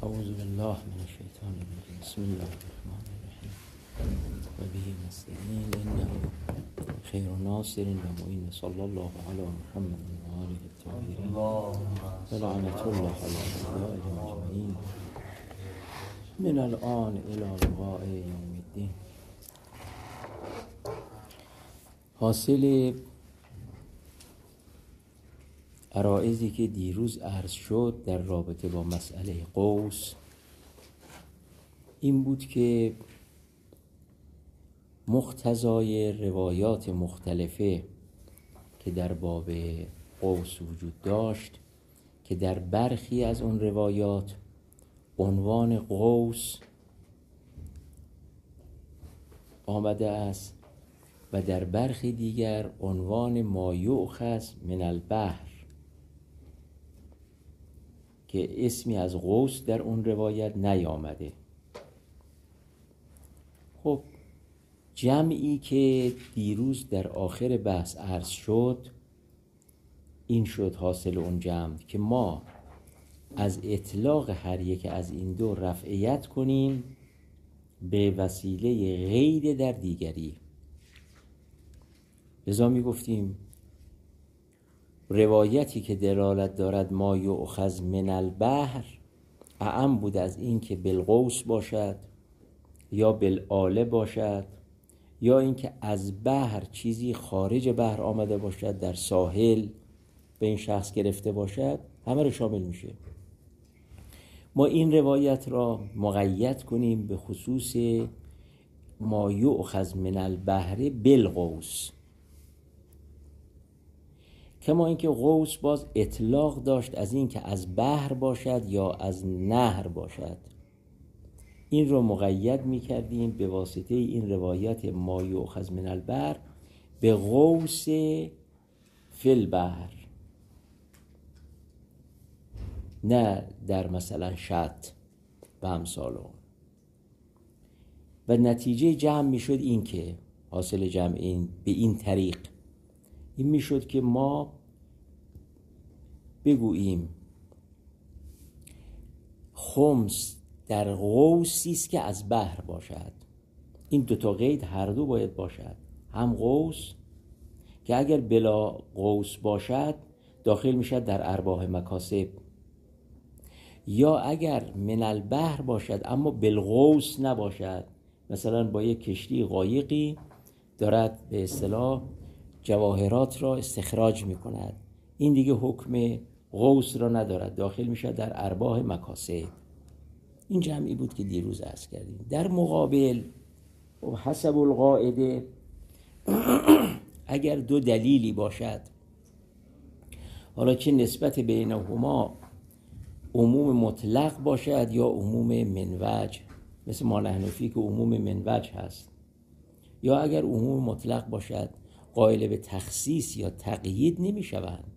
اعوذ بالله من الشیطان الرجیم. بسم الله الرحمن الرحیم و به نستعین انه خیر ناصر و معین. صلی الله علی محمد و آله الطاهرین و لعنة الله علی اعدائهم اجمعین من الان الی لقاء یوم الدین. حاصل عرائضی که دیروز عرض شد در رابطه با مسئله قوس این بود که مقتضای روایات مختلفه که در باب قوس وجود داشت که در برخی از اون روایات عنوان قوس آمده است و در برخی دیگر عنوان ما یؤخذ من البحر که اسمی از قوس در اون روایت نیامده. خب جمعی که دیروز در آخر بحث عرض شد این شد حاصل اون جمع که ما از اطلاق هر یک از این دو رفعیت کنیم به وسیله غیر در دیگری. لذا می گفتیم روایتی که دلالت دارد ما یؤخذ من البحر اعم بود از این که بالقوس باشد یا بالآله باشد یا اینکه از بحر چیزی خارج بحر آمده باشد در ساحل به این شخص گرفته باشد، همه رو شامل میشه. ما این روایت را مقید کنیم به خصوص ما یؤخذ من البحر بالقوس، کما اینکه قوس باز اطلاق داشت از این که از بحر باشد یا از نهر باشد. این رو مقید می کردیم به واسطه این روایت ما یؤخذ من البحر به قوس فی البحر، نه در مثلا شط و امثال اون. و نتیجه جمع می شد این که حاصل جمع این به این طریق این می شد که ما بگوییم خمس در قوسی است که از بحر باشد. این دوتا قید هر دو باید باشد، هم قوس که اگر بلا قوس باشد داخل می شد در ارباح مکاسب، یا اگر من البحر باشد اما بالقوس نباشد، مثلا با یک کشتی قایقی دارد به اصطلاح جواهرات را استخراج می کند، این دیگه حکم قوس را ندارد، داخل می شود در ارباح مکاسب. این جمعی بود که دیروز عرض کردیم. در مقابل حسب القاعده اگر دو دلیلی باشد، حالا چه نسبت بینهما عموم مطلق باشد یا عموم منوج، مثل ما نحنفی که عموم منوج هست، یا اگر عموم مطلق باشد قائل به تخصیص یا تقیید نمی شوند،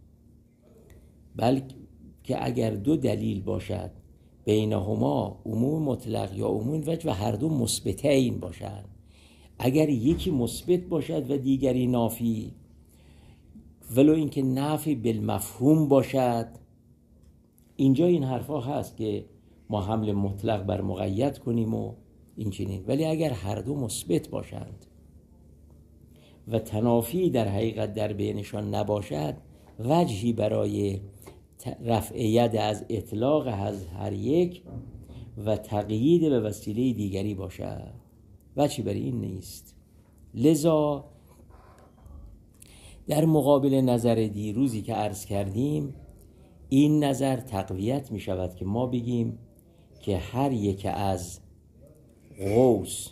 بلکه اگر دو دلیل باشد بینهما عموم مطلق یا عموم وجه و هر دو مثبتین باشند، اگر یکی مثبت باشد و دیگری نافی، ولو اینکه نافی بالمفهوم باشد، اینجا این حرفا هست که ما حمل مطلق بر مقید کنیم و این چنین. ولی اگر هر دو مثبت باشند و تنافی در حقیقت در بینشان نباشد، وجهی برای رفع ید از اطلاق از هر یک و تقیید به وسیله دیگری باشد، وجهی برای این نیست. لذا در مقابل نظر دیروزی که عرض کردیم این نظر تقویت می شود که ما بگیم که هر یک از قوس،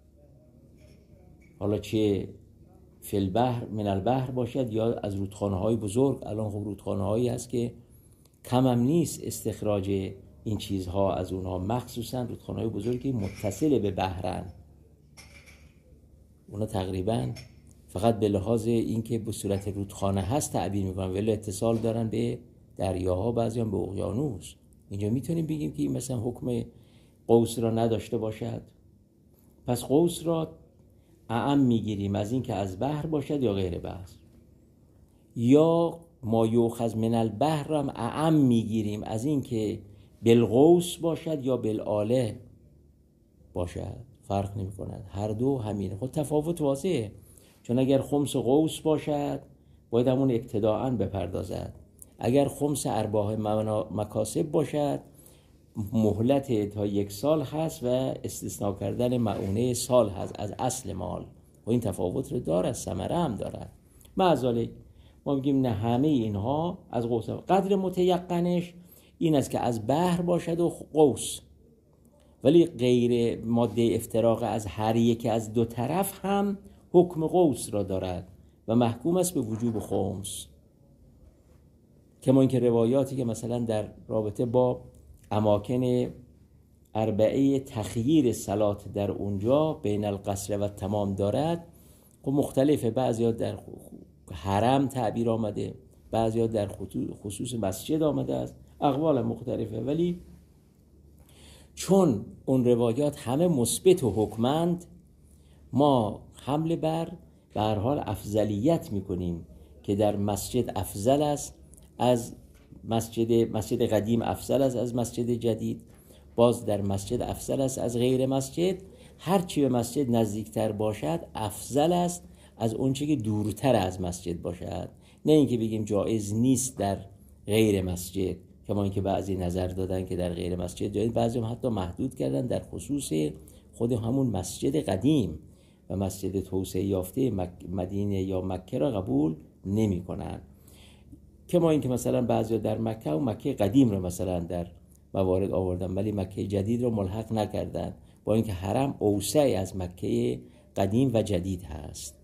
حالا چه فی البحر من البحر باشد یا از رودخانه های بزرگ، الان خب رودخانه هایی هست که کم هم نیست استخراج این چیزها از اونها، مخصوصا رودخانه های بزرگی متصل به بحرن، اونا تقریبا فقط به لحاظ اینکه به صورت رودخانه هست تعبیر میکنن ولی اتصال دارن به دریاها، بعضی هم به اقیانوس. اینجا میتونیم بگیم که این مثلا حکم قوس را نداشته باشد. پس قوس را اعم میگیریم از این که از بحر باشد یا غیر بحر، یا ما یؤخذ من البحر هم اعم میگیریم از این که بالقوس باشد یا بالآله باشد، فرق نمی کند، هر دو همینه. خود تفاوت واضحه، چون اگر خمس قوس باشد باید همون ابتداءً بپردازد، اگر خمس ارباح مکاسب باشد مهلت تا 1 سال هست و استثناء کردن مؤونه سال هست از اصل مال و این تفاوت رو داره، ثمره هم دارد. معذاله ما میگیم نه، همه اینها از قوس. قدر متیقنش این است که از بحر باشد و قوس، ولی غیر ماده افتراق از هر یک از دو طرف هم حکم قوس را دارد و محکوم است به وجوب خمس. کما اینکه روایاتی که مثلا در رابطه با اماکن اربعه تخییر صلات در اونجا بین القصر و تمام دارد، خب مختلفه، بعضیا در حرم تعبیر آمده، بعضیا در خصوص مسجد آمده است، اقوال مختلفه، ولی چون اون روایات همه مثبت و حکمند، ما حمل بر هر حال افضلیت میکنیم که در مسجد افضل است از مسجد قدیم، افضل است از مسجد جدید، باز در مسجد افضل است از غیر مسجد. هر چی به مسجد نزدیکتر باشد افضل است از اون چی که دورتر از مسجد باشد. نه اینکه بگیم جایز نیست در غیر مسجد، کما اینکه بعضی نظر دادن که در غیر مسجد جایز، بعضی هم حتی محدود کردن در خصوص خود همون مسجد قدیم و مسجد توسعه یافته مدینه یا مکه را قبول نمی کنن. کما اینکه مثلا بعضی در مکه و مکه قدیم را مثلا در موارد آوردن ولی مکه جدید را ملحق نکردن، با اینکه حرم اوسع از مکه قدیم و جدید هست.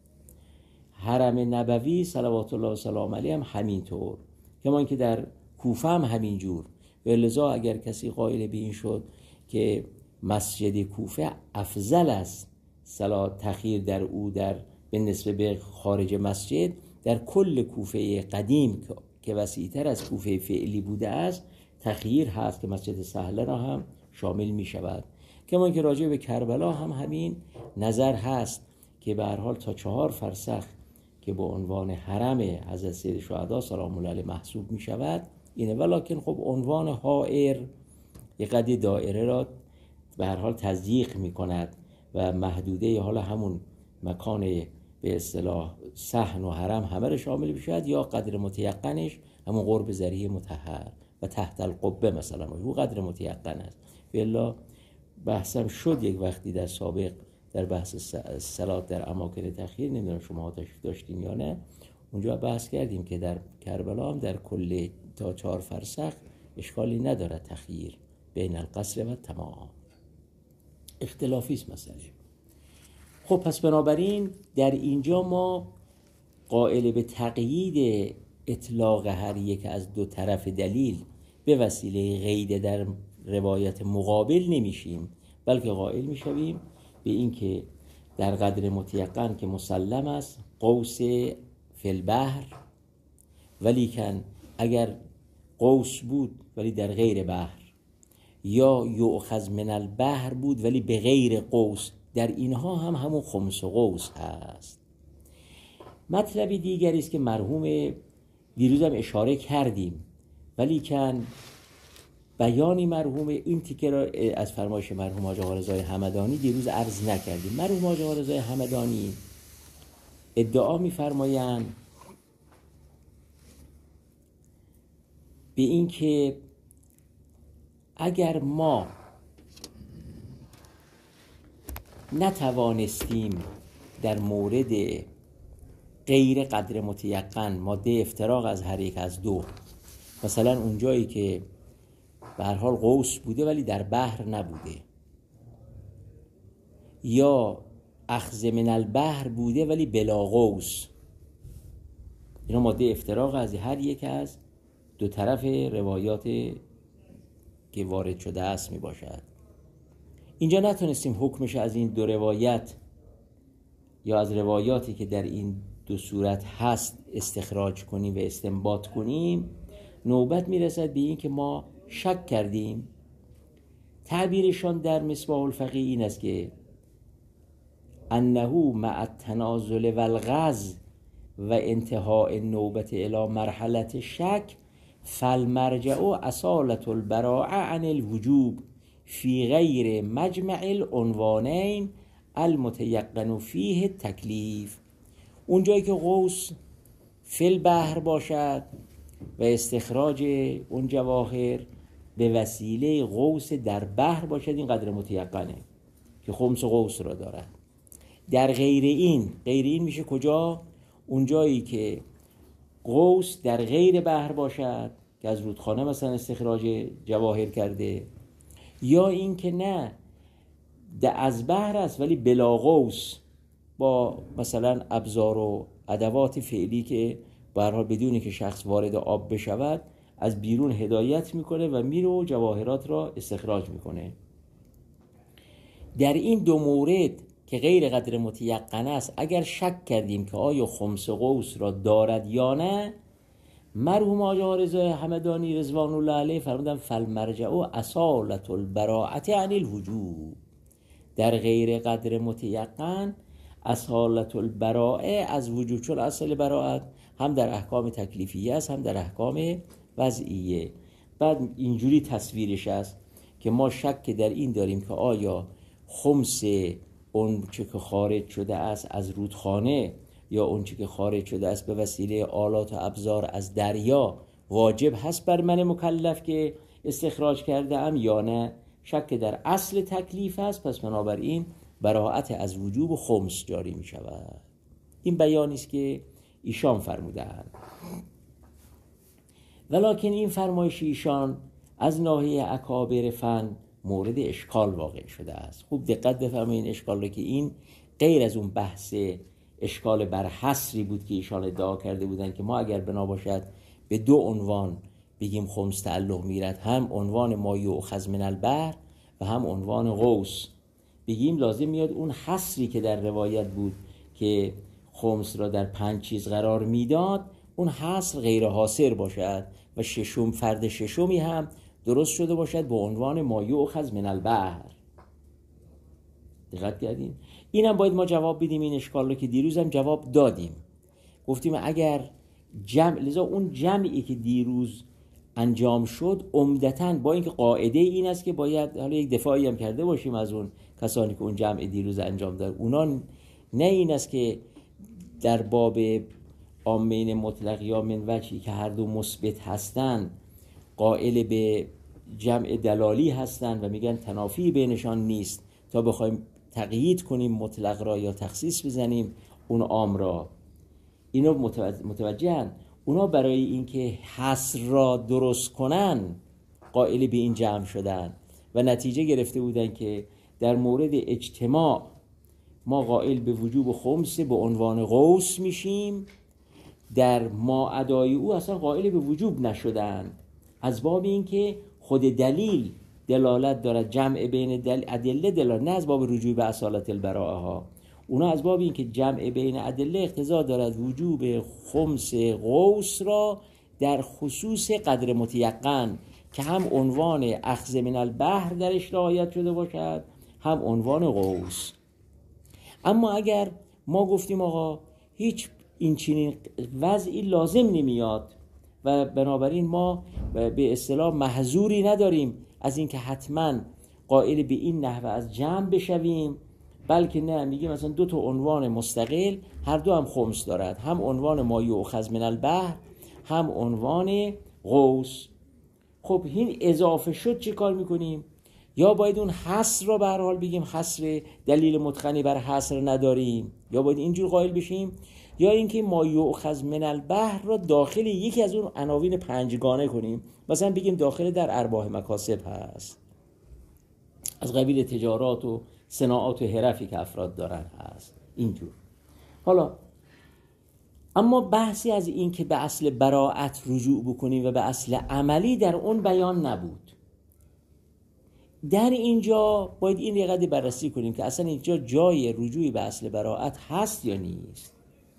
حرم نبوی صلوات الله و سلام علیه هم همینطور، کما اینکه در کوفه هم همینجور. و لذا اگر کسی قائل به این شد که مسجد کوفه افضل است صلات تخییر در او در به نسبت به خارج مسجد، در کل کوفه قدیم که وسیع‌تر از کوفه فعلی بوده است تخییر هست که مسجد سهله را هم شامل می شود. کما اینکه راجع به کربلا هم همین نظر هست که به هر حال تا 4 فرسخ که به عنوان حرم حضرت سید شهدا سلام الله علیه محسوب می شود اینه، ولکن خب عنوان حائر یک قدر دایره را به هر حال تضییق می کند و محدوده حالا همون مکان به اصطلاح صحن و حرم همه را شامل بشود، یا قدر متیقنش همون قرب ذریح مطهر و تحت القبه مثلا او قدر متیقن است. والا بحثم شد یک وقتی در سابق در بحث صلات در اماکن تخییر، نمیدونم شما تشریف داشتین یا نه، اونجا بحث کردیم که در کربلا هم در کل تا 4 فرسخ اشکالی ندارد تخییر بین القصر و تمام، اختلافی است مسئله. خب پس بنابراین در اینجا ما قائل به تقیید اطلاق هر یک از دو طرف دلیل به وسیله قید در روایت مقابل نمیشیم، بلکه قائل میشویم به این که در قدر متیقن که مسلم است قوس فی البحر، ولیکن اگر قوس بود ولی در غیر بحر، یا یؤخذ من البحر بود ولی به غیر قوس، در اینها هم همون خمس و قوس هست. مطلبی دیگری است که مرحوم دیروز هم اشاره کردیم، ولیکن بیانی مرحوم این تیکه را از فرمایش مرحوم حاج آقا رضای همدانی دیروز عرض نکردیم. مرحوم حاج آقا رضای همدانی ادعا می‌فرمایند به این که اگر ما نتوانستیم در مورد غیر قدر متیقن ماده افتراق از هر یک از دو، مثلا اونجایی که به هر حال قوس بوده ولی در بحر نبوده، یا اخذ من البحر بوده ولی بلا قوس، اینا ماده افتراق از هر یک از دو طرف روایات که وارد شده است می باشد. اینجا نتونستیم حکمش از این دو روایت یا از روایاتی که در این دو صورت هست استخراج کنیم و استنباط کنیم، نوبت میرسد به این که ما شک کردیم. تعبیرشان در مصباح الفقیه این است که انه مع التنازل و الغز و انتهاء النوبت الی مرحله شک فالمرجع اصالة البراءة عن الوجوب فی غیر مجمع العنوانین المتیقن فیه التکلیف. اونجایی که غوث فی البحر باشد و استخراج اون جواهر به وسیله غوث در بحر باشد، این قدر متیقنه که خمس غوث را دارد. در غیر این میشه کجا؟ اونجایی که غوث در غیر بحر باشد که از رودخانه مثلا استخراج جواهر کرده، یا این که نه از بحر است ولی بلا غوث با مثلا ابزار و ادوات فعلی که به هر حال بدون که شخص وارد آب بشود از بیرون هدایت میکنه و میره و جواهرات را استخراج میکنه. در این دو مورد که غیر قدر متیقن است، اگر شک کردیم که آیا خمس غوث را دارد یا نه، مرحوم آقا رضا همدانی رضوان الله علیه فرمودن فالمرجع اصالة البراءة عن الوجوب. در غیر قدر متیقن اصالة البراءه از وجوب، چون اصل براءت هم در احکام تکلیفیه است هم در احکام وضعیه. بعد اینجوری تصویرش است که ما شک در این داریم که آیا خمس اون چه که خارج شده است از رودخانه یا اون چه که خارج شده است به وسیله آلات و ابزار از دریا واجب هست بر من مکلف که استخراج کرده ام یا نه. شک در اصل تکلیف است، پس بنابراین براءت از وجوب و خمس جاری می شود. این بیانی است که ایشان فرمودند. ولکن این فرمایش ایشان از ناحیه اکابر فن مورد اشکال واقع شده است. خوب دقت بفرمایید اشکال رو، که این غیر از اون بحث اشکال بر حصری بود که ایشان ادعا کرده بودند که ما اگر بنا باشد به دو عنوان بگیم خمس تعلق میرد، هم عنوان ما یؤخذ من البحر و هم عنوان غوث بگیم، لازم میاد اون حصری که در روایت بود که خمس را در 5 چیز قرار میداد اون حصر غیر حاصر باشد و فرد ششمی هم درست شده باشد به عنوان ما یؤخذ من البحر. دقت کردین؟ اینم باید ما جواب بدیم این اشکال رو که دیروز هم جواب دادیم. گفتیم اگر لذا اون جمعی که دیروز انجام شد عمدتاً با اینکه قاعده این است که باید حالا یک دفاعی هم کرده باشیم از اون کسانی که اون جمع دیروز انجام داد، اونا نه این است که در باب عامین مطلق یا من وجهی که هر دو مثبت هستند قائل به جمع دلالی هستند و میگن تنافی بینشان نیست تا بخوایم تقیید کنیم مطلق را یا تخصیص بزنیم اون عام را. اینو متوجهن. اونا برای اینکه حصر را درست کنن قائل به این جمع شدن و نتیجه گرفته بودن که در مورد اجتماع ما قائل به وجوب خمس به عنوان غوث میشیم، در ما ادای او اصلا قائل به وجوب نشدن، از باب اینکه خود دلیل دلالت دارد، جمع بین ادله دلالت، نه از باب رجوع به اصالت البراءه ها. اونا از باب اینکه جمع بین ادله اقتضا دارد وجوب خمس غوث را در خصوص قدر متیقن که هم عنوان اخذ من البحر درش رعایت شده باشد هم عنوان غوث. اما اگر ما گفتیم آقا هیچ این چنین وضعی لازم نمیاد و بنابراین ما به اصطلاح محظوری نداریم از اینکه حتما قائل به این نحوه از جمع بشویم، بلکه نه میگیم مثلا دو تا عنوان مستقل هر دو هم خمس دارد، هم عنوان ما یؤخذ من البحر هم عنوان غوث. خب این اضافه شد چه کار میکنیم؟ یا باید اون حصر را به هر حال بگیم حصر دلیل متقنی بر حصر نداریم، یا باید اینجور قائل بشیم، یا اینکه ما یؤخذ من البحر را داخل یکی از اون عناوین 5گانه کنیم، مثلا بگیم داخل در ارباح مکاسب هست، از قبیل تجارات و صناعات و حرفی که افراد دارن هست اینجور. حالا اما بحثی از این که به اصل براءت رجوع بکنیم و به اصل عملی در اون بیان نبود. در اینجا باید این رقدی بررسی کنیم که اصلا اینجا جای رجوعی به اصل براءت هست یا نیست.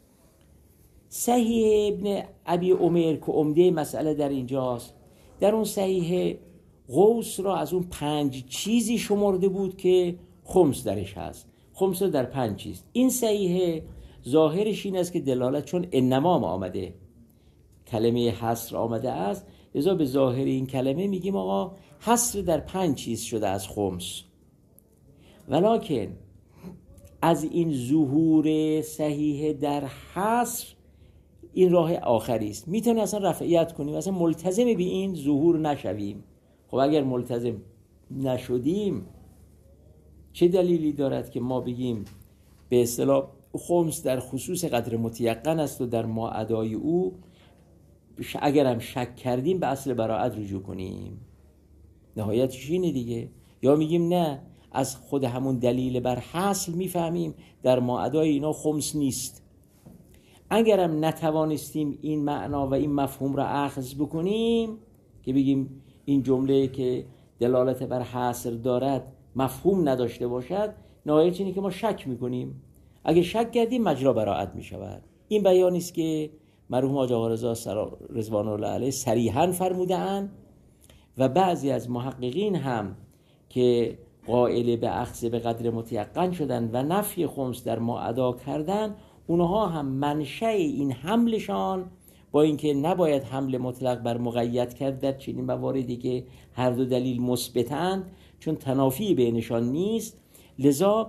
صحیح ابن ابی عمر که عمده مسئله در اینجاست، در اون صحیح غوث را از اون 5 چیزی شمرده بود که خمس درش هست، خمس را در 5 چیز. این صحیح ظاهرش این است که دلالت چون انما آمده کلمه حصر آمده است لذا به ظاهر این کلمه میگیم آقا حصر در 5 چیز شده از خمس، ولکن از این ظهور صحیح در حصر این راه آخری است. میتونیم اصلا رفعیت کنیم، اصلا ملتزم به این ظهور نشویم. خب اگر ملتزم نشدیم چه دلیلی دارد که ما بگیم به اصطلاح خمس در خصوص قدر متیقن است و در ما ادای او اگر هم شک کردیم به اصل براعت رجوع کنیم؟ نهایتش اینه دیگه. یا میگیم نه، از خود همون دلیل بر حصل میفهمیم در ما ادای اینا خمس نیست. اگرم نتوانستیم این معنا و این مفهوم را اخذ بکنیم که بگیم این جمله که دلالت بر حصر دارد مفهوم نداشته باشد، نهایت اینه که ما شک میکنیم. اگه شک کردیم مجرا براعت میشود. این بیانی است که مرحوم حاج آقا رضا رضوان الله علیه صریحاً فرموده‌اند و بعضی از محققین هم که قائل به اخذ به قدر متیقن شدن و نفی خمس در ما ادا کردن، اونها هم منشأ این حملشان با اینکه نباید حمل مطلق بر مقید کرد در چنین مواردی که هر دو دلیل مثبتند، چون تنافی بینشان نیست، لذا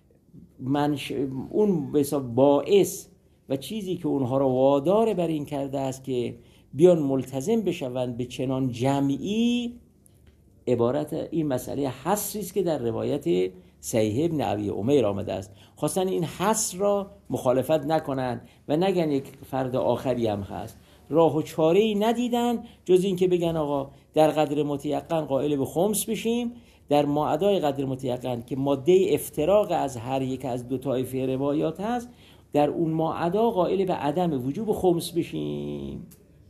اون باعث و چیزی که اونها را وادار بر این کرده است که بیان ملتزم بشوند به چنان جمعی، عبارت این مسئله حصری است که در روایت صحیح ابن ابی عمیر آمده است. خواستن این حصر را مخالفت نکنند و نگن یک فرد آخری هم هست. راه و چاره‌ای ندیدن جز این که بگن آقا در قدر متیقن قائل به خمس بشیم، در ماعدای قدر متیقن که ماده افتراق از هر یک از دو طایفه روایات هست، در اون ماعدا قائل به عدم وجوب خمس بشیم.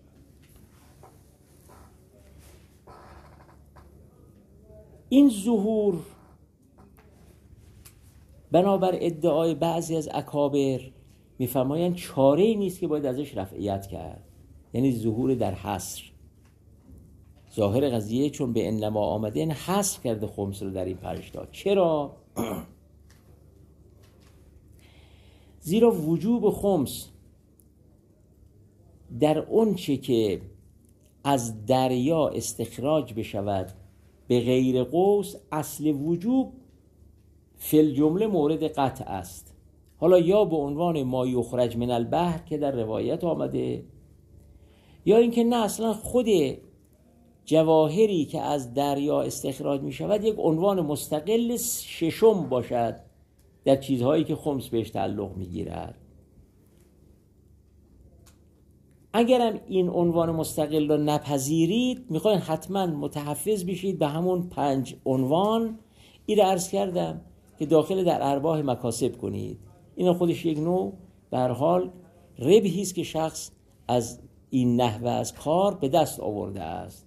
این ظهور بنابر ادعای بعضی از اکابر میفرمایند چاره‌ای نیست که باید ازش رفعیت کرد، یعنی ظهور در حصر. ظاهر قضیه چون به انما آمده این حصر کرده خمس رو در این 5 تا. چرا؟ زیرا وجوب خمس در اون چه که از دریا استخراج بشود به غیر قوس، اصل وجوب فی الجمله مورد قطع است. حالا یا به عنوان ما یخرج من البحر که در روایت آمده، یا اینکه نه اصلا خود جواهری که از دریا استخراج می شود یک عنوان مستقل ششم باشد در چیزهایی که خمس بهش تعلق می گیرد. اگرم این عنوان مستقل را نپذیرید، میخواین حتما متحفظ بشید به همون 5 عنوان. این را عرض کردم که داخل در ارباح مکاسب کنید. این خودش یک نوع به هر حال ربحی است که شخص از این نحوه از کار به دست آورده است.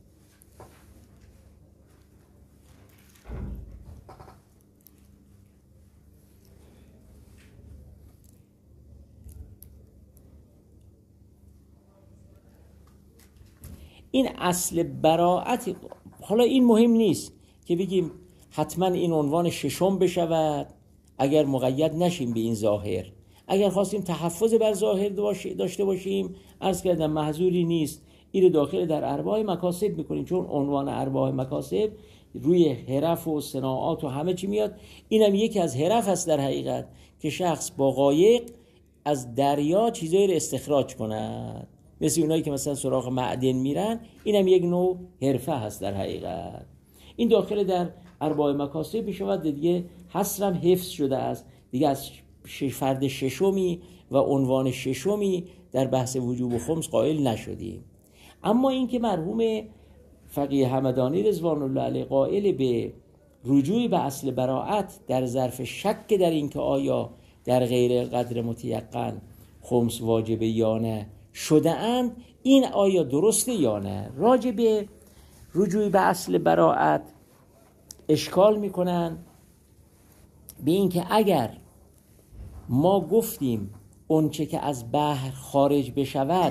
این اصل براعت. حالا این مهم نیست که بگیم حتما این عنوان ششم بشود اگر مقید نشیم به این ظاهر. اگر خواستیم تحفظ بر ظاهر داشته باشیم، عرض کردم محظوری نیست، این رو داخل در ارباح مکاسب میکنیم، چون عنوان ارباح مکاسب روی حرف و صناعات و همه چی میاد. اینم یکی از حرف است در حقیقت که شخص با قایق از دریا چیزایی رو استخراج کند، مثل اونایی که مثلا سراغ معدن میرن. اینم یک نوع حرفه هست در حقیقت. این داخل در ارباح مکاسب میشود دیگه. حصرم حفظ شده است دیگه، از فرد ششمی و عنوان ششمی در بحث وجوب خمس قائل نشدیم. اما این که مرحوم فقیه همدانی رضوان الله علیه قائل به رجوع به اصل براعت در ظرف شک در این که آیا در غیر قدر متیقن خمس واجبه یا نه شده اند، این آیا درسته یا نه؟ راجع به رجوع به اصل براعت اشکال میکنن به این که اگر ما گفتیم اونچه که از بحر خارج بشود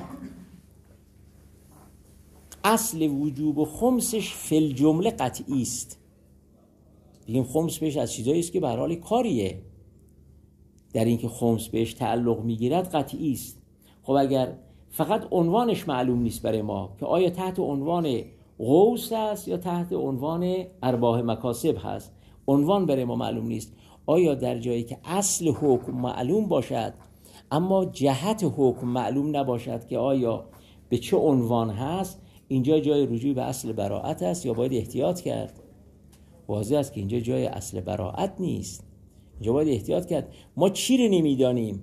اصل وجوب خمسش فی الجمله قطعی است، بگیم خمس بهش از چیزایی است که به هر حال کاریه، در این که خمس بهش تعلق میگیرد قطعی است. خب اگر فقط عنوانش معلوم نیست برای ما که آیا تحت عنوان غوث است یا تحت عنوان ارباح مکاسب هست. عنوان برای ما معلوم نیست. آیا در جایی که اصل حکم معلوم باشد اما جهت حکم معلوم نباشد که آیا به چه عنوان هست، اینجا جای رجوع به اصل براءت است یا باید احتیاط کرد؟ واضح است که اینجا جای اصل براءت نیست. اینجا باید احتیاط کرد. ما چی رو نمیدانیم؟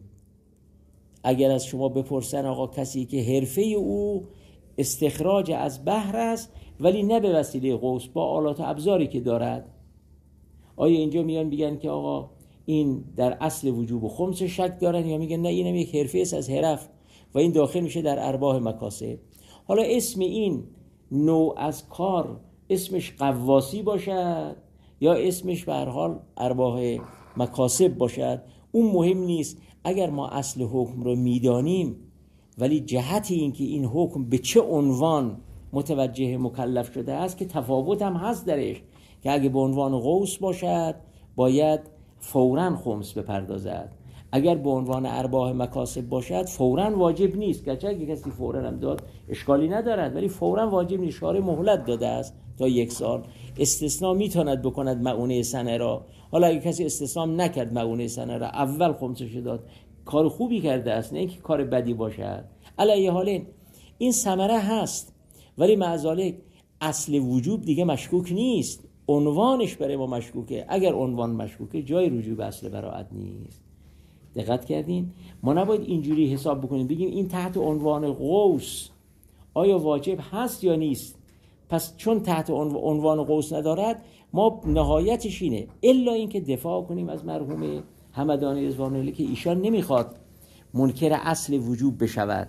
اگر از شما بپرسن آقا کسی که حرفه او استخراج از بحر است ولی نه به وسیله قوس، با آلات و ابزاری که دارد، آیا اینجا میان میگن که آقا این در اصل وجوب و خمس شک دارن، یا میگن نه اینم یک حرفه است از حرف و این داخل میشه در ارباح مکاسب؟ حالا اسم این نوع از کار اسمش قواسی باشد یا اسمش به هر حال ارباح مکاسب باشد، اون مهم نیست. اگر ما اصل حکم رو میدانیم ولی جهت این که این حکم به چه عنوان متوجه مکلف شده است که تفاوت هم هست درش، که اگه به عنوان غوث باشد باید فوراً خمس بپردازد، اگر به عنوان ارباح مکاسب باشد فوراً واجب نیست. گرچه اگه کسی فوراً هم داد اشکالی ندارد ولی فوراً واجب نیست. شارع مهلت داده است تا 1 سال. استثناء میتواند بکند مؤونه سنه را. حالا اگه کسی استثناء نکرد مؤونه سنه را، اول خمسش داد، کار خوبی کرده است، نه اینکه کار بدی باشد. علی حال این ثمره هست ولی معذالک اصل وجوب دیگه مشکوک نیست، عنوانش برای ما مشکوکه. اگر عنوان مشکوکه جای رجوع به اصل براءت نیست. دقت کردین؟ ما نباید اینجوری حساب بکنیم بگیم این تحت عنوان غوث آیا واجب هست یا نیست، پس چون تحت عنوان غوث ندارد ما نهایتش اینه الا اینکه دفاع کنیم از مرحوم همدانی رضوان الله که ایشان نمیخواد منکر اصل وجوب بشود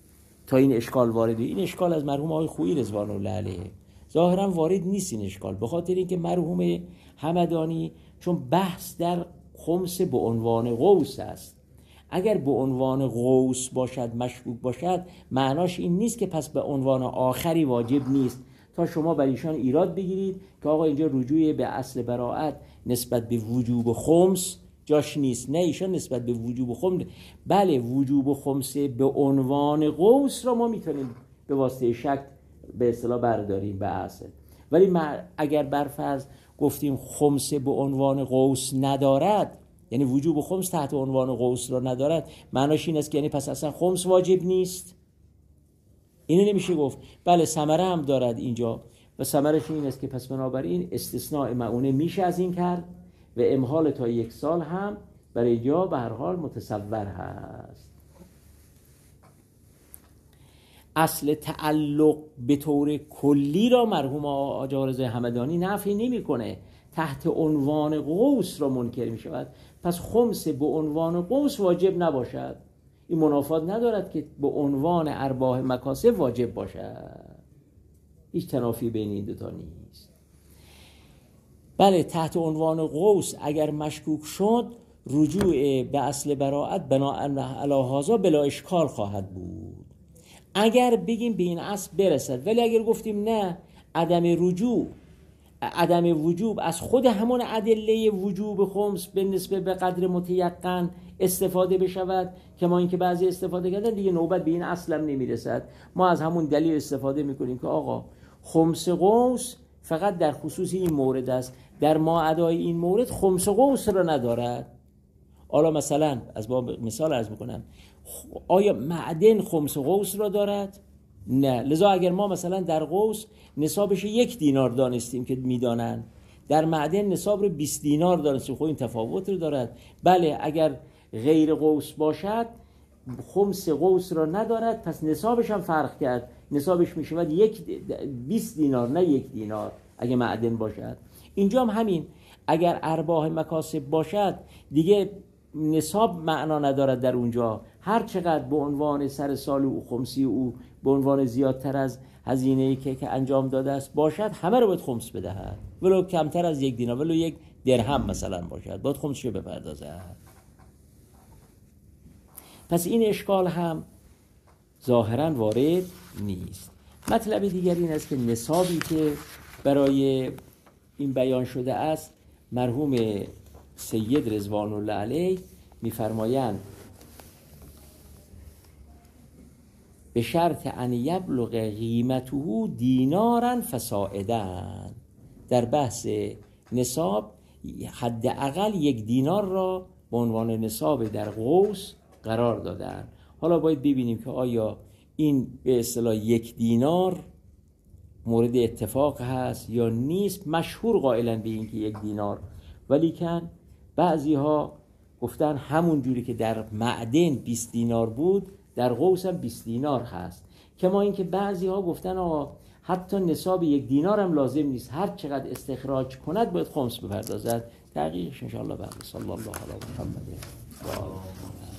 تا این اشکال وارد. این اشکال از مرحوم آقای خویی رضوان الله علیه ظاهرا وارد نیست این اشکال، به خاطر اینکه مرحوم همدانی چون بحث در خمس به عنوان غوث است، اگر به عنوان غوث باشد مشکوک باشد معناش این نیست که پس به عنوان آخری واجب نیست تا شما بر ایشان ایراد بگیرید که آقا اینجا رجوع به اصل براءت نسبت به وجوب خمس جاش نیست. نه، ایشان نسبت به وجوب خمس، بله وجوب خمس به عنوان غوث را ما میتونیم به واسطه شک به اصطلاح برداریم به اصل، ولی اگر برفرض گفتیم خمس به عنوان غوث ندارد، یعنی وجوب خمس تحت عنوان غوث را ندارد، معناش این است که یعنی پس اصلا خمس واجب نیست. اینو نمیشه گفت. بله ثمره هم دارد اینجا و ثمرش این است که پس بنابراین استثناء مؤونه میشه از این کرد و امهال تا 1 سال هم برای جا به هر حال متصور هست. اصل تعلق به طور کلی را مرحوم آقا رضا همدانی نفی نمی کنه، تحت عنوان غوث را منکر می شود. پس خمس به عنوان غوث واجب نباشد، این منافات ندارد که به عنوان ارباح مکاسب واجب باشد. هیچ تنافی بین این دوتا نیست. بله تحت عنوان غوث اگر مشکوک شد رجوع به اصل براءت بناء علی هذا بلا اشکال خواهد بود اگر بگیم به این اصل برسد. ولی اگر گفتیم نه، عدم وجوب از خود همون ادله وجوب خمس به نسبت به قدر متیقن استفاده بشود، که ما اینکه بعضی استفاده کردن دیگه نوبت به این اصلا نمیرسد. ما از همون دلیل استفاده میکنیم که آقا خمس غوث فقط در خصوص این مورد است، در ما ادای این مورد خمس غوث را ندارد. حالا مثلا از باب مثال عرض میکنم، آیا معدن خمس غوث را دارد؟ نه. لذا اگر ما مثلا در غوث نصابش 1 دینار دانستیم که میدانن، در معدن نصاب رو 20 دینار دانستیم، خب این تفاوت رو دارد. بله اگر غیر غوث باشد خمس غوث را ندارد، پس نصابش هم فرق کرد، نصابش میشود 20 دینار نه 1 دینار اگه معدن باشد. اینجا هم همین، اگر ارباح مکاسب باشد دیگه نصاب معنا ندارد در اونجا، هر چقدر به عنوان سر سال او خمسی او به عنوان زیادتر از هزینه‌ای که انجام داده است باشد همه رو باید خمس بدهد، ولو کمتر از 1 دینار، ولو 1 درهم مثلا باشد باید خمسشو بپردازد. پس این اشکال هم ظاهراً وارد نیست. مطلب دیگر این است که نصابی که برای این بیان شده است مرحوم سید رضوان الله علیه می‌فرمایند به شرط ان یبلغ قیمته دینارا فصاعدا. در بحث نصاب حداقل 1 دینار را به عنوان نصاب در قوس قرار دادن. حالا باید ببینیم که آیا این به اصطلاح 1 دینار مورد اتفاق هست یا نیست. مشهور قائلن به این که 1 دینار، ولیکن بعضی ها گفتن همون جوری که در معدن 20 دینار بود در قوس هم 20 دینار هست. کما اینکه بعضی ها گفتن آقا حتی نصاب 1 دینار هم لازم نیست، هر چقدر استخراج کند باید خمس بپردازد. تحقیقش انشاءالله بعد. صلی الله علی محمد و آله.